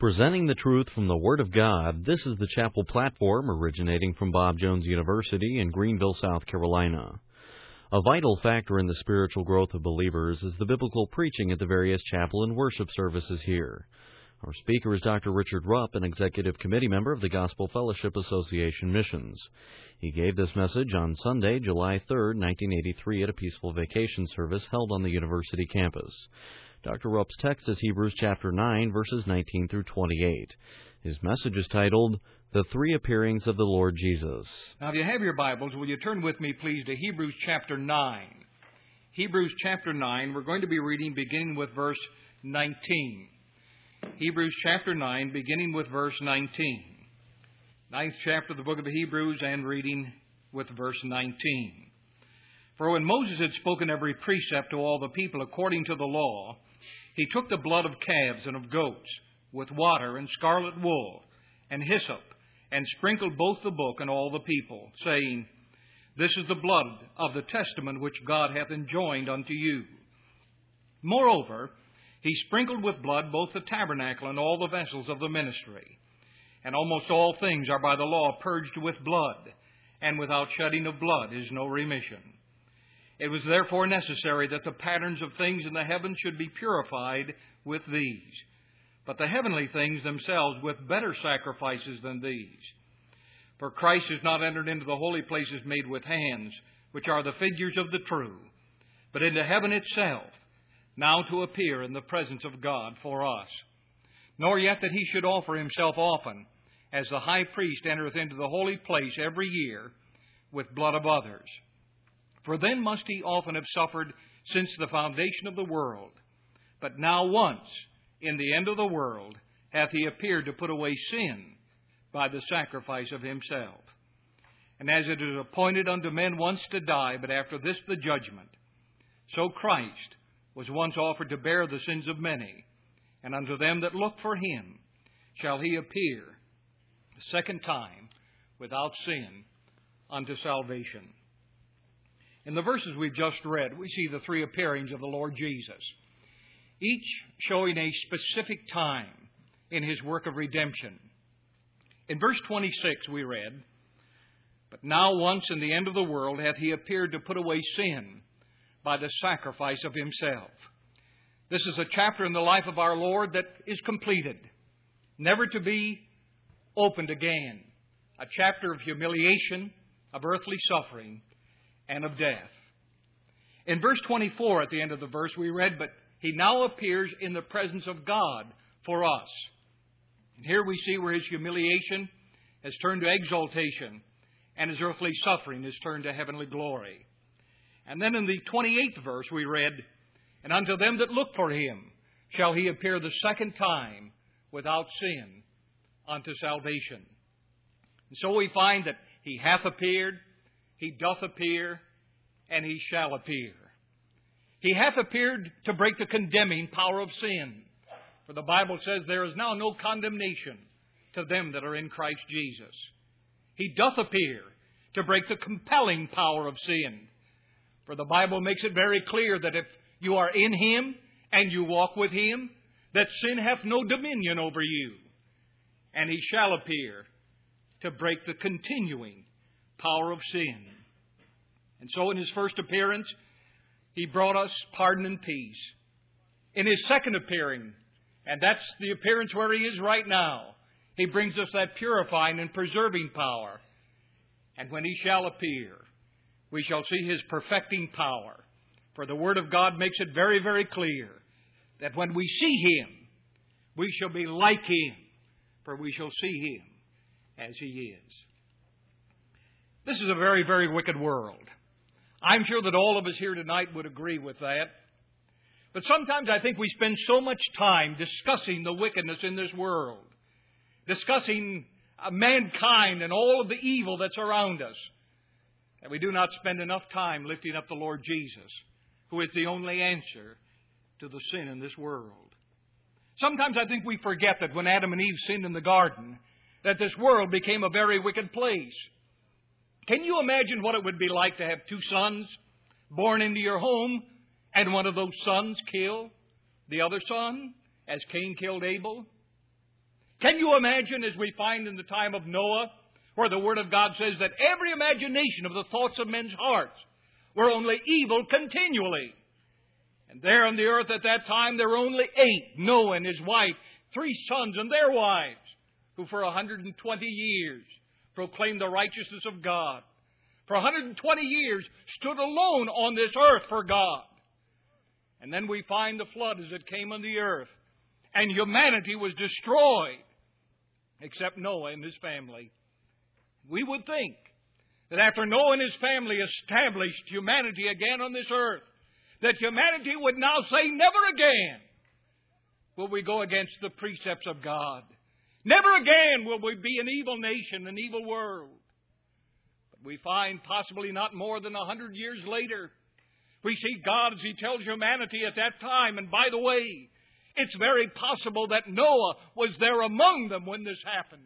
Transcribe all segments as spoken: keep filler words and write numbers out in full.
Presenting the truth from the Word of God, this is the Chapel Platform originating from Bob Jones University in Greenville, South Carolina. A vital factor in the spiritual growth of believers is the biblical preaching at the various chapel and worship services here. Our speaker is Doctor Richard Rupp, an executive committee member of the Gospel Fellowship Association Missions. He gave this message on Sunday, July third, nineteen eighty-three, at a peaceful vacation service held on the university campus. Doctor Rupp's text is Hebrews chapter nine, verses nineteen through twenty-eight. His message is titled, The Three Appearings of the Lord Jesus. Now, if you have your Bibles, will you turn with me, please, to Hebrews chapter nine. Hebrews chapter nine, we're going to be reading beginning with verse nineteen. Hebrews chapter nine, beginning with verse nineteen. Ninth chapter of the book of Hebrews, and reading with verse nineteen. For when Moses had spoken every precept to all the people according to the law, he took the blood of calves and of goats, with water and scarlet wool, and hyssop, and sprinkled both the book and all the people, saying, This is the blood of the testament which God hath enjoined unto you. Moreover, he sprinkled with blood both the tabernacle and all the vessels of the ministry. And almost all things are by the law purged with blood, and without shedding of blood is no remission. It was therefore necessary that the patterns of things in the heavens should be purified with these, but the heavenly things themselves with better sacrifices than these. For Christ is not entered into the holy places made with hands, which are the figures of the true, but into heaven itself, now to appear in the presence of God for us. Nor yet that he should offer himself often, as the high priest entereth into the holy place every year with blood of others. For then must he often have suffered since the foundation of the world. But now once, in the end of the world, hath he appeared to put away sin by the sacrifice of himself. And as it is appointed unto men once to die, but after this the judgment, so Christ was once offered to bear the sins of many, and unto them that look for him shall he appear the second time without sin unto salvation. In the verses we've just read, we see the three appearings of the Lord Jesus, each showing a specific time in his work of redemption. In verse twenty-six we read, But now once in the end of the world hath he appeared to put away sin by the sacrifice of himself. This is a chapter in the life of our Lord that is completed, never to be opened again. A chapter of humiliation, of earthly suffering, and of death. In verse twenty-four, at the end of the verse, we read, But he now appears in the presence of God for us. And here we see where his humiliation has turned to exaltation, and his earthly suffering has turned to heavenly glory. And then in the twenty-eighth verse we read, And unto them that look for him shall he appear the second time without sin unto salvation. And so we find that he hath appeared, he doth appear, and he shall appear. He hath appeared to break the condemning power of sin. For the Bible says there is now no condemnation to them that are in Christ Jesus. He doth appear to break the compelling power of sin. For the Bible makes it very clear that if you are in him and you walk with him, that sin hath no dominion over you. And he shall appear to break the continuing power of sin. And so in his first appearance, he brought us pardon and peace. In his second appearing, and that's the appearance where he is right now, he brings us that purifying and preserving power. And when he shall appear, we shall see his perfecting power. For the Word of God makes it very, very clear that when we see him, we shall be like him, for we shall see him as he is. This is a very, very wicked world. I'm sure that all of us here tonight would agree with that. But sometimes I think we spend so much time discussing the wickedness in this world, discussing mankind and all of the evil that's around us, that we do not spend enough time lifting up the Lord Jesus, who is the only answer to the sin in this world. Sometimes I think we forget that when Adam and Eve sinned in the garden, that this world became a very wicked place. Can you imagine what it would be like to have two sons born into your home and one of those sons kill the other son, as Cain killed Abel? Can you imagine, as we find in the time of Noah, where the Word of God says that every imagination of the thoughts of men's hearts were only evil continually. And there on the earth at that time there were only eight, Noah and his wife, three sons and their wives, who for one hundred twenty years proclaimed the righteousness of God. For one hundred twenty years stood alone on this earth for God. And then we find the flood as it came on the earth. And humanity was destroyed, except Noah and his family. We would think that after Noah and his family established humanity again on this earth, that humanity would now say, never again will we go against the precepts of God. Never again will we be an evil nation, an evil world. But we find possibly not more than a hundred years later, we see God as He tells humanity at that time. And by the way, it's very possible that Noah was there among them when this happened.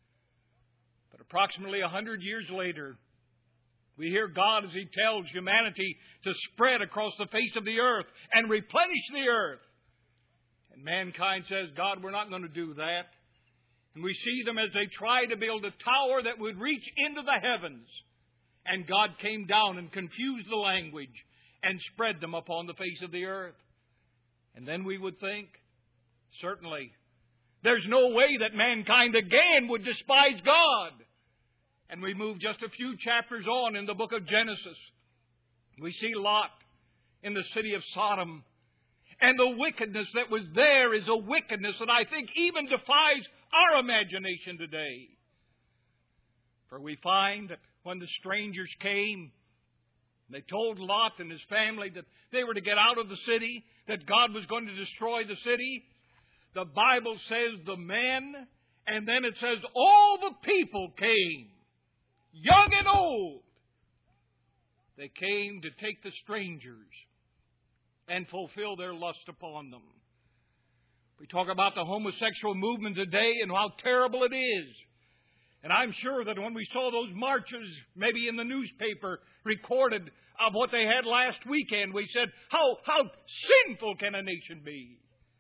But approximately a hundred years later, we hear God as He tells humanity to spread across the face of the earth and replenish the earth. And mankind says, God, we're not going to do that. And we see them as they try to build a tower that would reach into the heavens. And God came down and confused the language and spread them upon the face of the earth. And then we would think, certainly, there's no way that mankind again would despise God. And we move just a few chapters on in the book of Genesis. We see Lot in the city of Sodom. And the wickedness that was there is a wickedness that I think even defies our imagination today. For we find that when the strangers came, they told Lot and his family that they were to get out of the city, that God was going to destroy the city. The Bible says the men, and then it says all the people came, young and old. They came to take the strangers and fulfill their lust upon them. We talk about the homosexual movement today and how terrible it is. And I'm sure that when we saw those marches, maybe in the newspaper, recorded of what they had last weekend, we said, how, how sinful can a nation be?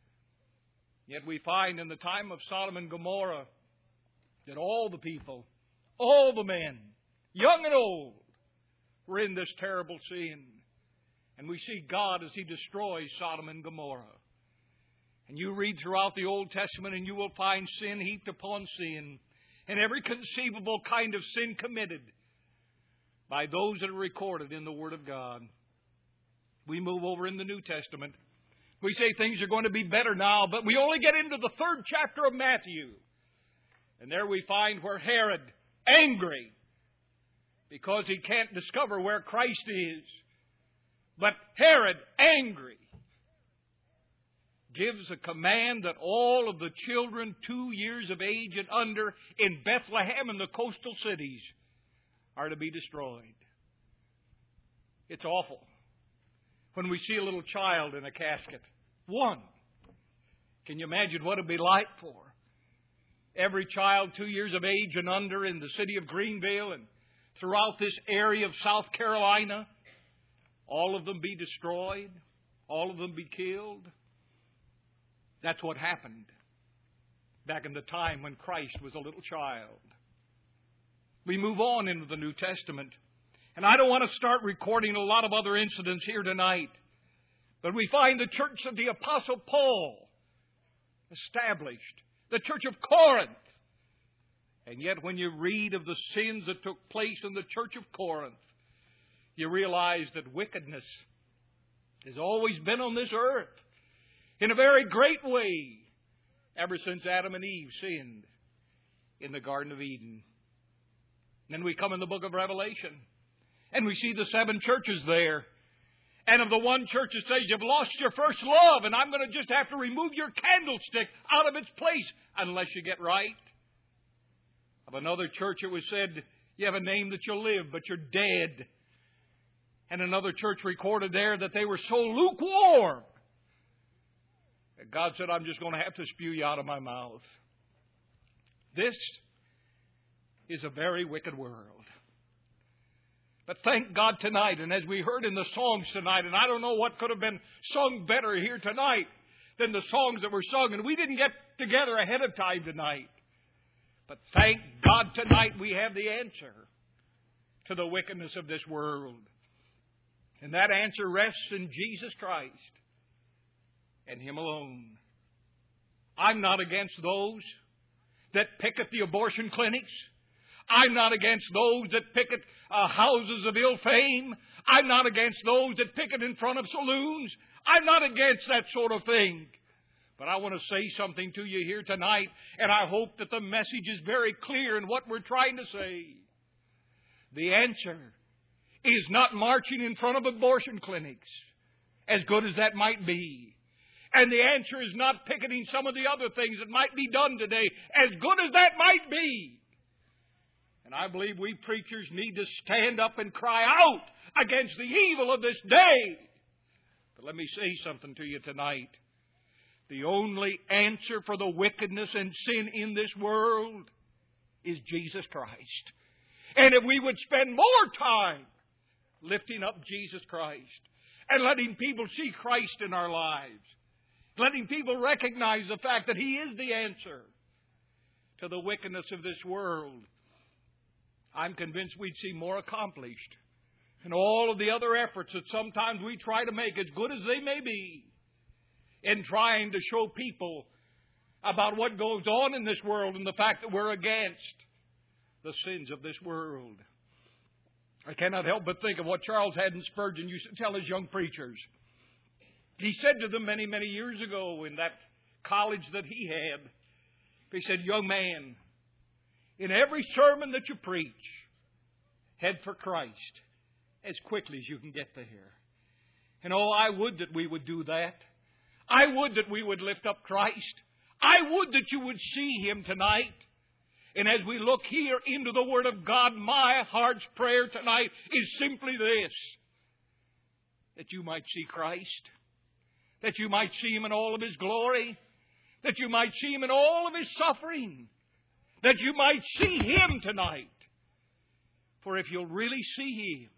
Yet we find in the time of Sodom and Gomorrah that all the people, all the men, young and old, were in this terrible sin. And we see God as He destroys Sodom and Gomorrah. And you read throughout the Old Testament and you will find sin heaped upon sin, and every conceivable kind of sin committed by those that are recorded in the Word of God. We move over in the New Testament. We say things are going to be better now, but we only get into the third chapter of Matthew. And there we find where Herod, angry because he can't discover where Christ is, but Herod, angry, gives a command that all of the children two years of age and under in Bethlehem and the coastal cities are to be destroyed. It's awful when we see a little child in a casket. One. Can you imagine what it would be like for every child two years of age and under in the city of Greenville and throughout this area of South Carolina? All of them be destroyed? All of them be killed? That's what happened back in the time when Christ was a little child. We move on into the New Testament. And I don't want to start recording a lot of other incidents here tonight. But we find the church of the Apostle Paul established. The church of Corinth. And yet when you read of the sins that took place in the church of Corinth, you realize that wickedness has always been on this earth in a very great way ever since Adam and Eve sinned in the Garden of Eden. And then we come in the book of Revelation and we see the seven churches there. And of the one church it says, you've lost your first love and I'm going to just have to remove your candlestick out of its place unless you get right. Of another church it was said, you have a name that you'll live, but you're dead. And another church recorded there that they were so lukewarm that God said, I'm just going to have to spew you out of my mouth. This is a very wicked world. But thank God tonight, and as we heard in the songs tonight, and I don't know what could have been sung better here tonight, than the songs that were sung. And we didn't get together ahead of time tonight. But thank God tonight we have the answer to the wickedness of this world. And that answer rests in Jesus Christ and Him alone. I'm not against those that picket the abortion clinics. I'm not against those that picket uh, houses of ill fame. I'm not against those that picket in front of saloons. I'm not against that sort of thing. But I want to say something to you here tonight, and I hope that the message is very clear in what we're trying to say. The answer is not marching in front of abortion clinics, as good as that might be. And the answer is not picketing some of the other things that might be done today, as good as that might be. And I believe we preachers need to stand up and cry out against the evil of this day. But let me say something to you tonight. The only answer for the wickedness and sin in this world is Jesus Christ. And if we would spend more time lifting up Jesus Christ and letting people see Christ in our lives, letting people recognize the fact that He is the answer to the wickedness of this world, I'm convinced we'd see more accomplished. And all of the other efforts that sometimes we try to make, as good as they may be, in trying to show people about what goes on in this world and the fact that we're against the sins of this world. I cannot help but think of what Charles Haddon Spurgeon used to tell his young preachers. He said to them many, many years ago in that college that he had, he said, "Young man, in every sermon that you preach, head for Christ as quickly as you can get there." And oh, I would that we would do that. I would that we would lift up Christ. I would that you would see Him tonight. And as we look here into the Word of God, my heart's prayer tonight is simply this: that you might see Christ, that you might see Him in all of His glory, that you might see Him in all of His suffering, that you might see Him tonight. For if you'll really see Him,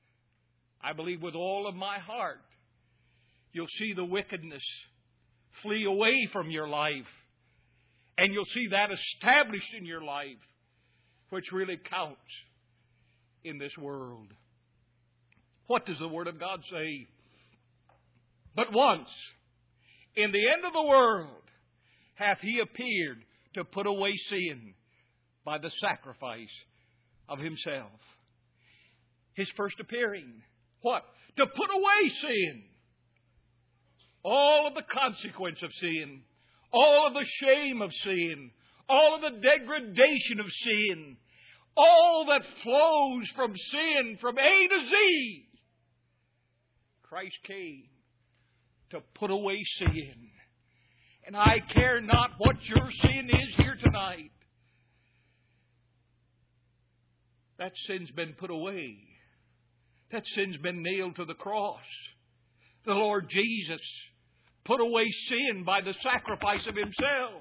I believe with all of my heart, you'll see the wickedness flee away from your life. And you'll see that established in your life, which really counts in this world. What does the Word of God say? But once, in the end of the world, hath He appeared to put away sin by the sacrifice of Himself. His first appearing. What? To put away sin. All of the consequence of sin. All of the shame of sin. All of the degradation of sin. All that flows from sin from A to Z. Christ came to put away sin. And I care not what your sin is here tonight. That sin's been put away. That sin's been nailed to the cross. The Lord Jesus put away sin by the sacrifice of Himself.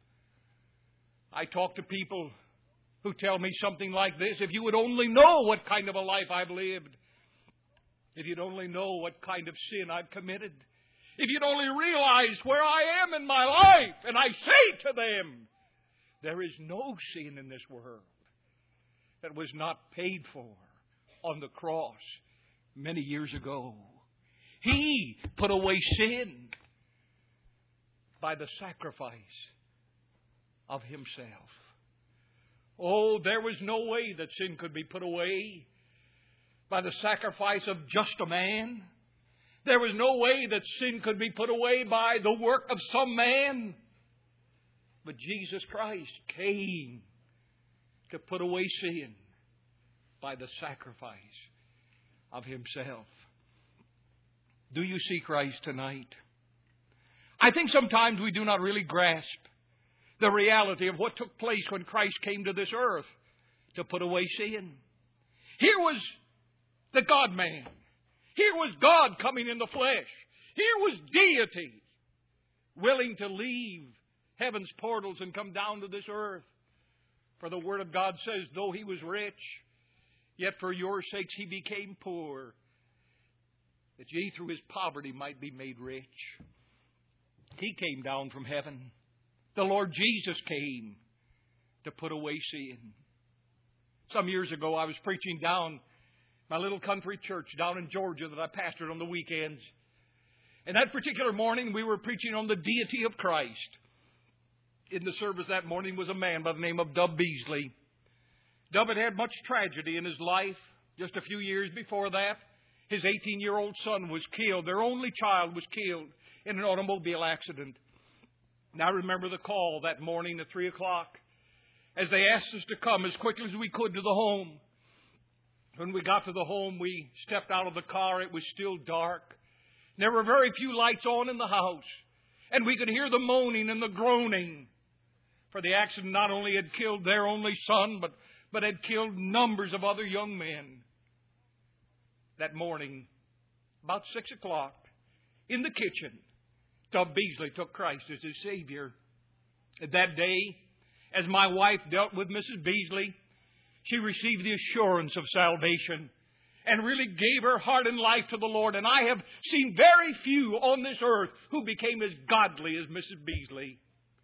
I talk to people who tell me something like this: if you would only know what kind of a life I've lived, if you'd only know what kind of sin I've committed, if you'd only realize where I am in my life, and I say to them, there is no sin in this world that was not paid for on the cross many years ago. He put away sin by the sacrifice of Himself. Oh, there was no way that sin could be put away by the sacrifice of just a man. There was no way that sin could be put away by the work of some man. But Jesus Christ came to put away sin by the sacrifice of Himself. Do you see Christ tonight? I think sometimes we do not really grasp the reality of what took place when Christ came to this earth to put away sin. Here was the God-man. Here was God coming in the flesh. Here was deity willing to leave heaven's portals and come down to this earth. For the Word of God says, though He was rich, yet for your sakes He became poor, that ye through His poverty might be made rich. He came down from heaven. The Lord Jesus came to put away sin. Some years ago, I was preaching down my little country church down in Georgia that I pastored on the weekends. And that particular morning, we were preaching on the deity of Christ. In the service that morning was a man by the name of Dub Beasley. Dub had had much tragedy in his life. Just a few years before that, his eighteen-year-old son was killed. Their only child was killed in an automobile accident. And I remember the call that morning at three o'clock as they asked us to come as quickly as we could to the home. When we got to the home, we stepped out of the car. It was still dark. There were very few lights on in the house. And we could hear the moaning and the groaning. For the accident not only had killed their only son, but, but had killed numbers of other young men. That morning, about six o'clock, in the kitchen, Dub Beasley took Christ as his Savior. That day, as my wife dealt with Missus Beasley, she received the assurance of salvation and really gave her heart and life to the Lord. And I have seen very few on this earth who became as godly as Missus Beasley.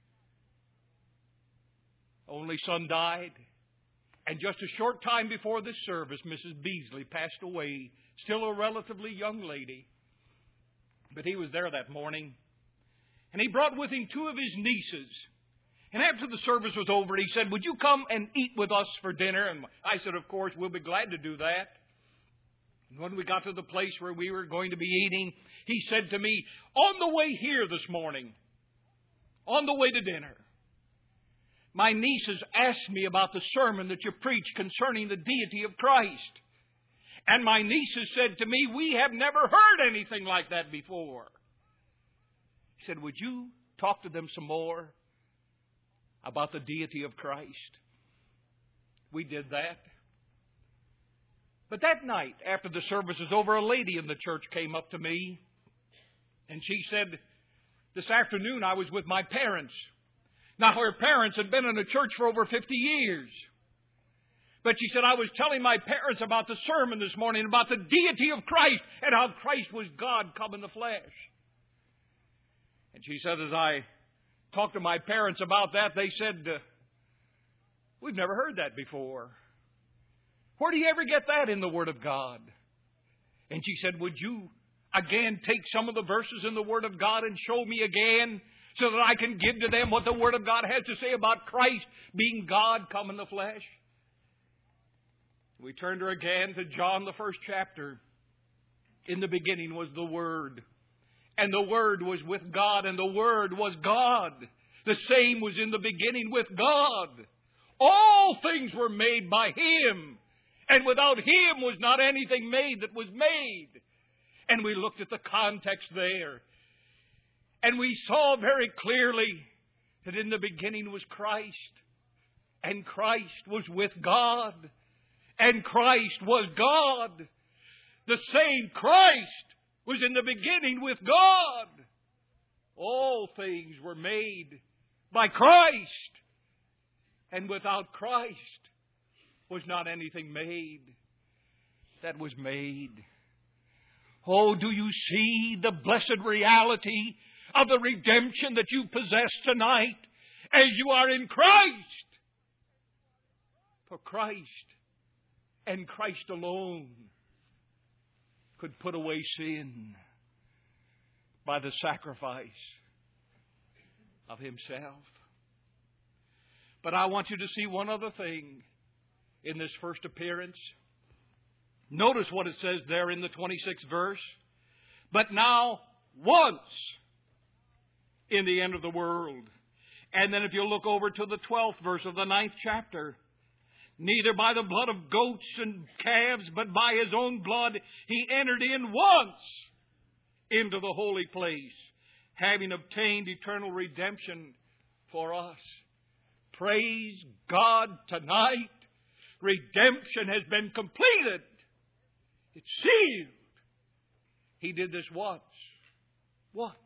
Only son died. And just a short time before this service, Missus Beasley passed away. Still a relatively young lady. But he was there that morning. And he brought with him two of his nieces. And after the service was over, he said, "Would you come and eat with us for dinner?" And I said, "Of course, we'll be glad to do that." And when we got to the place where we were going to be eating, he said to me, "On the way here this morning, on the way to dinner, my nieces asked me about the sermon that you preached concerning the deity of Christ. And my nieces said to me, 'We have never heard anything like that before.'" He said, "Would you talk to them some more about the deity of Christ?" We did that. But that night, after the service was over, a lady in the church came up to me. And she said, "This afternoon I was with my parents." Now, her parents had been in the church for over fifty years. But she said, "I was telling my parents about the sermon this morning, about the deity of Christ, and how Christ was God come in the flesh." And she said, as I talked to my parents about that, they said, uh, "We've never heard that before. Where do you ever get that in the Word of God?" And she said, "Would you again take some of the verses in the Word of God and show me again so that I can give to them what the Word of God has to say about Christ being God come in the flesh?" We turned her again to John, the first chapter. "In the beginning was the Word, and the Word was with God, and the Word was God. The same was in the beginning with God. All things were made by Him, and without Him was not anything made that was made." And we looked at the context there, and we saw very clearly that in the beginning was Christ, and Christ was with God, and Christ was God. The same Christ was in the beginning with God. All things were made by Christ, and without Christ was not anything made that was made. Oh, do you see the blessed reality of the redemption that you possess tonight as you are in Christ? For Christ and Christ alone could put away sin by the sacrifice of Himself. But I want you to see one other thing in this first appearance. Notice what it says there in the twenty-sixth verse. "But now once in the end of the world." And then if you look over to the twelfth verse of the ninth chapter, "Neither by the blood of goats and calves, but by His own blood He entered in once into the holy place, having obtained eternal redemption for us." Praise God tonight. Redemption has been completed. It's sealed. He did this once. Once.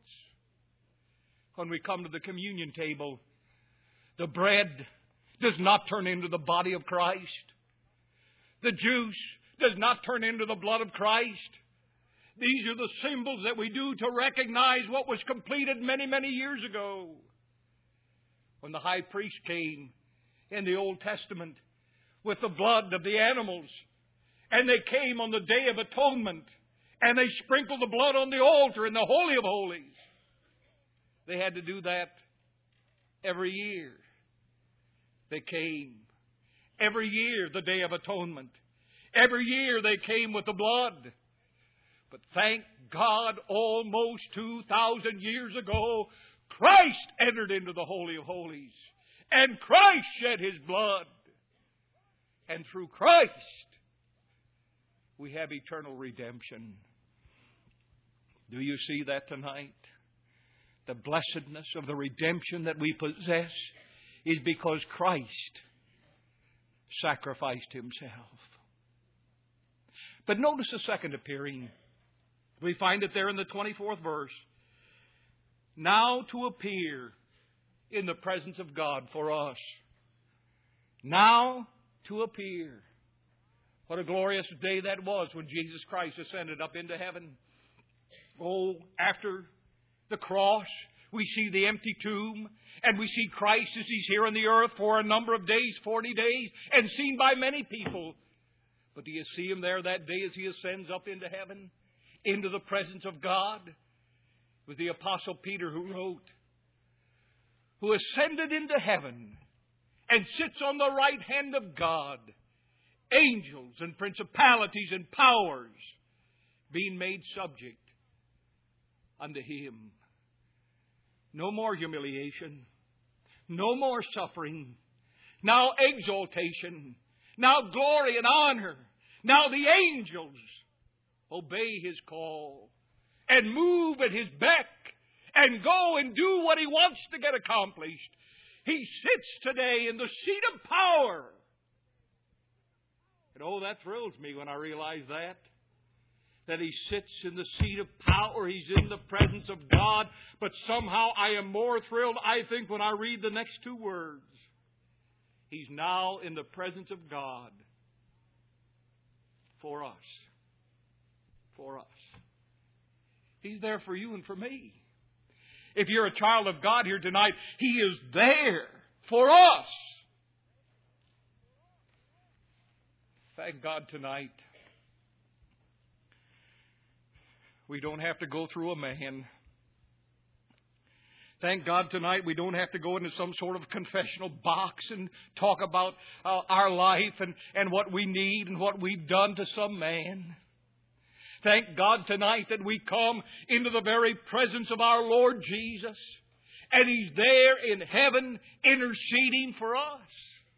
When we come to the communion table, the bread does not turn into the body of Christ. The juice does not turn into the blood of Christ. These are the symbols that we do to recognize what was completed many, many years ago. When the high priest came in the Old Testament with the blood of the animals, and they came on the Day of Atonement, and they sprinkled the blood on the altar in the Holy of Holies. They had to do that every year. They came. Every year, the Day of Atonement. Every year they came with the blood. But thank God, almost two thousand years ago, Christ entered into the Holy of Holies. And Christ shed His blood. And through Christ, we have eternal redemption. Do you see that tonight? The blessedness of the redemption that we possess is because Christ sacrificed Himself. But notice the second appearing. We find it there in the twenty-fourth verse. Now to appear in the presence of God for us. Now to appear. What a glorious day that was when Jesus Christ ascended up into heaven. Oh, after the cross, we see the empty tomb, and we see Christ as He's here on the earth for a number of days, forty days, and seen by many people. But do you see Him there that day as He ascends up into heaven, into the presence of God? It was the Apostle Peter who wrote, who ascended into heaven and sits on the right hand of God, angels and principalities and powers being made subject unto Him. No more humiliation. No more suffering. Now exaltation. Now glory and honor. Now the angels obey His call and move at His beck and go and do what He wants to get accomplished. He sits today in the seat of power. And oh, that thrills me when I realize that. That He sits in the seat of power. He's in the presence of God. But somehow I am more thrilled, I think, when I read the next two words. He's now in the presence of God for us. For us. He's there for you and for me. If you're a child of God here tonight, He is there for us. Thank God tonight we don't have to go through a man. Thank God tonight we don't have to go into some sort of confessional box and talk about uh, our life and, and what we need and what we've done to some man. Thank God tonight that we come into the very presence of our Lord Jesus, and He's there in heaven interceding for us.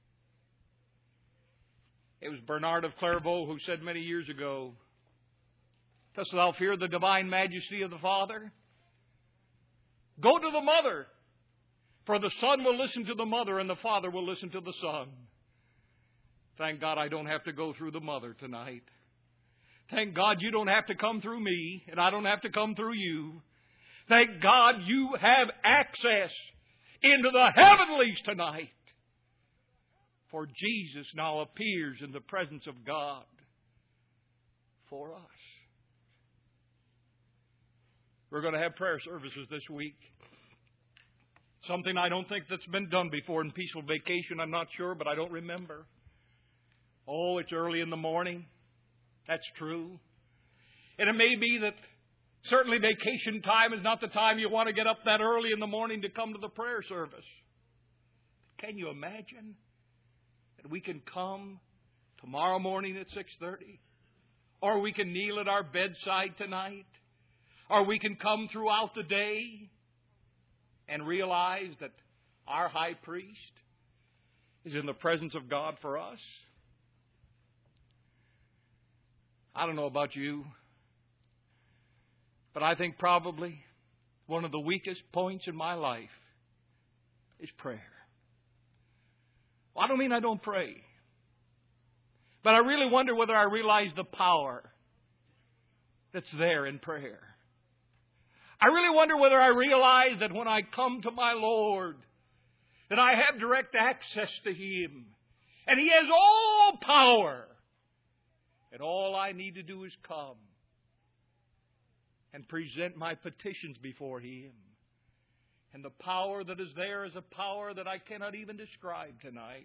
It was Bernard of Clairvaux who said many years ago, "Dost thou fear the divine majesty of the Father? Go to the mother, for the Son will listen to the mother and the Father will listen to the Son." Thank God I don't have to go through the mother tonight. Thank God you don't have to come through me, and I don't have to come through you. Thank God you have access into the heavenlies tonight. For Jesus now appears in the presence of God for us. We're going to have prayer services this week. Something I don't think that's been done before in Peaceful Vacation. I'm not sure, but I don't remember. Oh, it's early in the morning. That's true. And it may be that certainly vacation time is not the time you want to get up that early in the morning to come to the prayer service. Can you imagine that we can come tomorrow morning at six thirty? Or we can kneel at our bedside tonight? Or we can come throughout the day and realize that our high priest is in the presence of God for us? I don't know about you, but I think probably one of the weakest points in my life is prayer. Well, I don't mean I don't pray, but I really wonder whether I realize the power that's there in prayer. I really wonder whether I realize that when I come to my Lord, that I have direct access to Him, and He has all power. And all I need to do is come and present my petitions before Him. And the power that is there is a power that I cannot even describe tonight.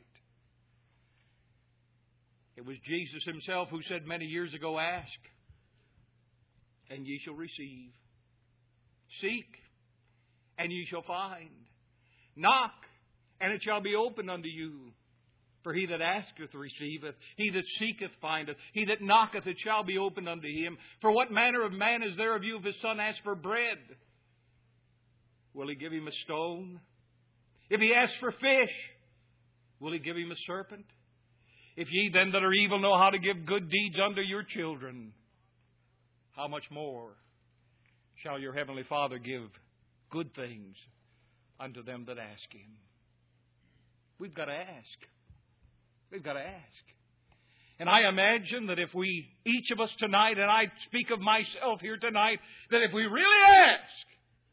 It was Jesus Himself who said many years ago, "Ask, and ye shall receive. Seek, and ye shall find. Knock, and it shall be opened unto you. For he that asketh receiveth, he that seeketh findeth, he that knocketh it shall be opened unto him. For what manner of man is there of you if his son asks for bread? Will he give him a stone? If he asks for fish, will he give him a serpent? If ye then that are evil know how to give good deeds unto your children, how much more shall your heavenly Father give good things unto them that ask Him?" We've got to ask. We've got to ask. And I imagine that if we, each of us tonight, and I speak of myself here tonight, that if we really ask,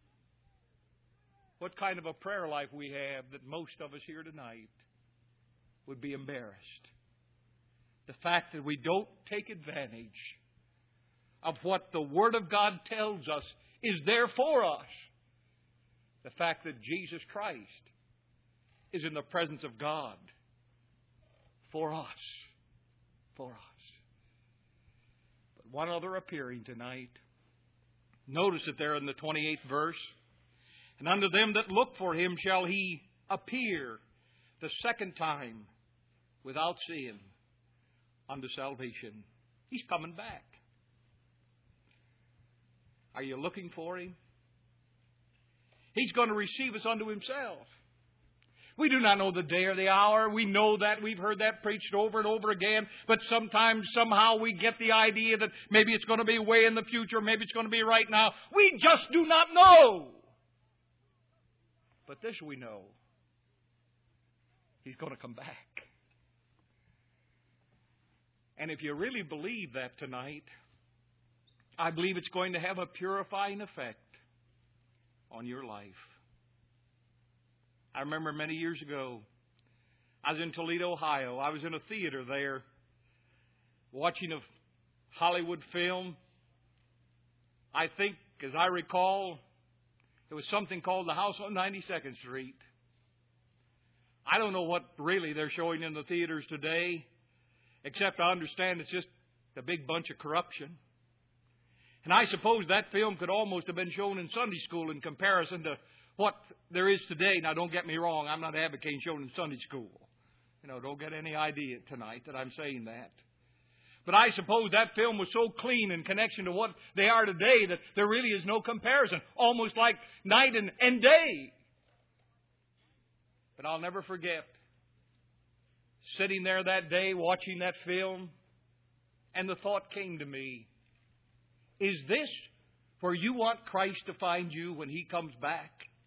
what kind of a prayer life we have, that most of us here tonight would be embarrassed. The fact that we don't take advantage of what the Word of God tells us is there for us. The fact that Jesus Christ is in the presence of God for us. For us. But one other appearing tonight. Notice it there in the twenty-eighth verse. "And unto them that look for Him shall He appear the second time without sin unto salvation." He's coming back. Are you looking for Him? He's going to receive us unto Himself. We do not know the day or the hour. We know that. We've heard that preached over and over again. But sometimes, somehow, we get the idea that maybe it's going to be way in the future. Maybe it's going to be right now. We just do not know. But this we know. He's going to come back. And if you really believe that tonight, I believe it's going to have a purifying effect on your life. I remember many years ago, I was in Toledo, Ohio. I was in a theater there watching a Hollywood film. I think, as I recall, it was something called The House on ninety-second Street. I don't know what really they're showing in the theaters today, except I understand it's just a big bunch of corruption. And I suppose that film could almost have been shown in Sunday school in comparison to what there is today. Now, don't get me wrong. I'm not advocating showing in Sunday school. You know, don't get any idea tonight that I'm saying that. But I suppose that film was so clean in connection to what they are today that there really is no comparison. Almost like night and, and day. But I'll never forget sitting there that day watching that film, and the thought came to me, is this where you want Christ to find you when He comes back?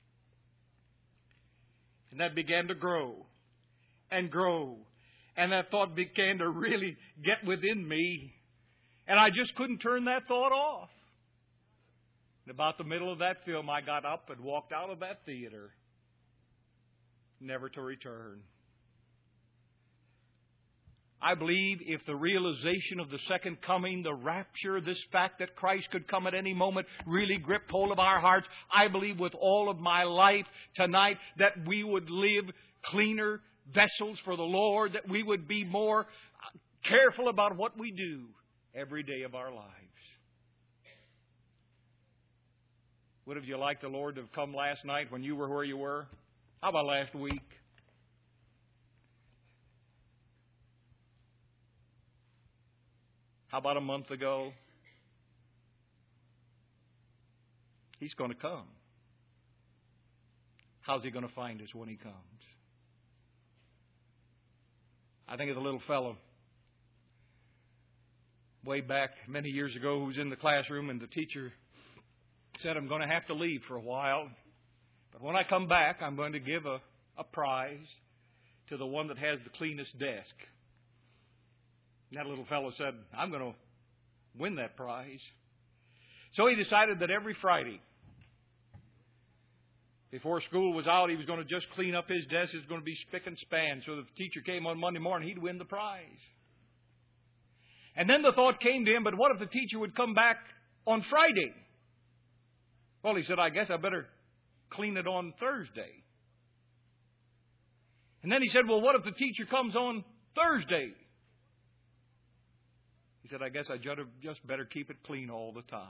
And that began to grow and grow. And that thought began to really get within me. And I just couldn't turn that thought off. In about the middle of that film, I got up and walked out of that theater, never to return. I believe if the realization of the second coming, the rapture, this fact that Christ could come at any moment really gripped hold of our hearts, I believe with all of my life tonight that we would live cleaner vessels for the Lord, that we would be more careful about what we do every day of our lives. Would have you liked the Lord to have come last night when you were where you were? How about last week? How about a month ago? He's going to come. How's He going to find us when He comes? I think of the little fellow way back many years ago who was in the classroom, and the teacher said, "I'm going to have to leave for a while, but when I come back, I'm going to give a, a prize to the one that has the cleanest desk." And that little fellow said, "I'm going to win that prize." So he decided that every Friday, before school was out, he was going to just clean up his desk. It was going to be spick and span. So if the teacher came on Monday morning, he'd win the prize. And then the thought came to him, but what if the teacher would come back on Friday? Well, he said, I guess I better clean it on Thursday. And then he said, well, what if the teacher comes on Thursday? He said, I guess I just better keep it clean all the time.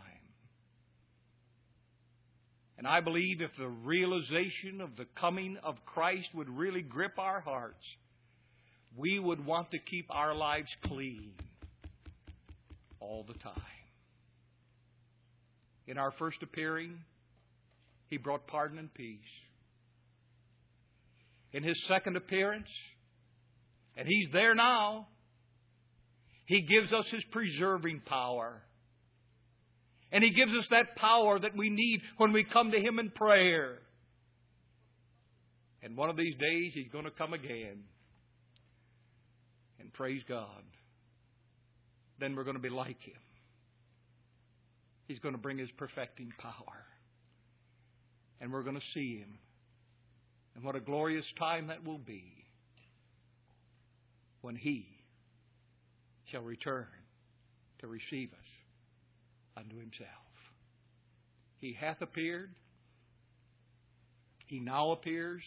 And I believe if the realization of the coming of Christ would really grip our hearts, we would want to keep our lives clean all the time. In our first appearing, He brought pardon and peace. In His second appearance, and He's there now, He gives us His preserving power. And He gives us that power that we need when we come to Him in prayer. And one of these days He's going to come again. And praise God. Then we're going to be like Him. He's going to bring His perfecting power. And we're going to see Him. And what a glorious time that will be when He shall return to receive us unto Himself. He hath appeared. He now appears.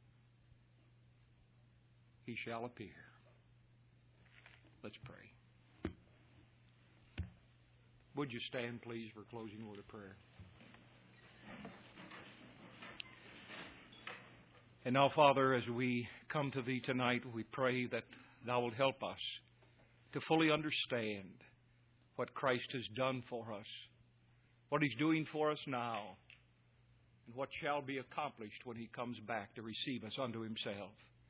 He shall appear. Let's pray. Would you stand, please, for closing word of prayer? And now, Father, as we come to Thee tonight, we pray that Thou wilt help us to fully understand what Christ has done for us, what He's doing for us now, and what shall be accomplished when He comes back to receive us unto Himself.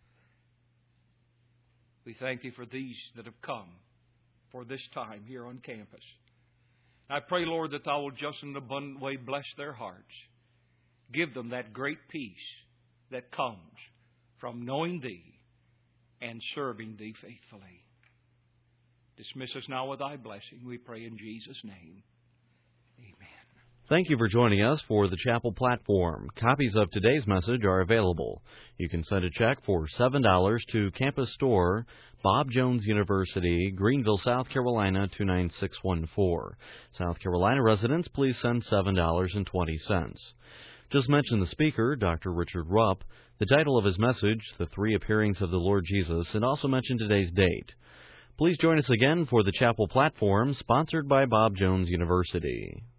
We thank Thee for these that have come for this time here on campus. I pray, Lord, that Thou wilt just in an abundant way bless their hearts. Give them that great peace that comes from knowing Thee and serving Thee faithfully. Dismiss us now with Thy blessing, we pray in Jesus' name. Amen. Thank you for joining us for the Chapel Platform. Copies of today's message are available. You can send a check for seven dollars to Campus Store, Bob Jones University, Greenville, South Carolina, two nine six one four. South Carolina residents, please send seven dollars and twenty cents. Just mention the speaker, Doctor Richard Rupp, the title of his message, The Three Appearings of the Lord Jesus, and also mention today's date. Please join us again for the Chapel Platform, sponsored by Bob Jones University.